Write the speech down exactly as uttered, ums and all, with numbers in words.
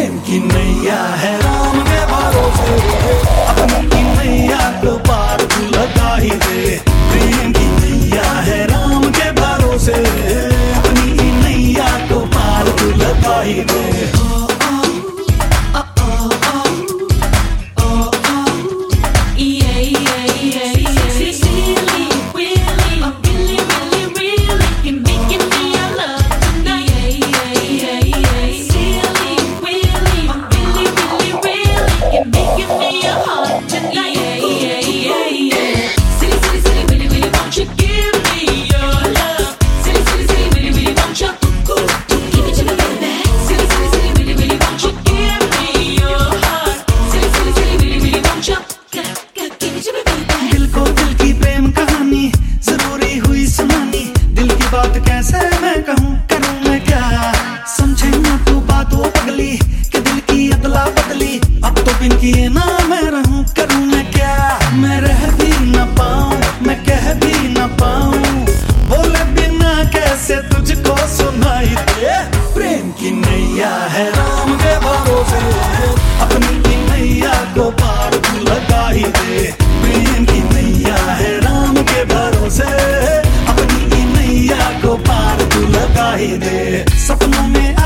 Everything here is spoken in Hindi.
प्रेम की नैया है राम के भरोसे, अपनी की नैया को पार तू लगा ही दे। प्रेम की नैया है राम के भरोसे, अपनी की नैया को पार तू लगा ही दे। बात कैसे मैं कहूँ, करूँ मैं क्या, समझे ना तू बातों पगली कि दिल की अदला बदली। अब तो बिन किए ना मैं रहूँ, करूँ मैं क्या। मैं रह भी न पाऊँ, मैं कह भी न पाऊँ, बोले बिना कैसे तुझको सुनाई दे। प्रेम की नैया है राम के भरोसे, अपनी की नैया को पार तू लगा ही दे। प्रेम की नैया है राम के भरोसे, को पार तू लगा ही दे। सपनों में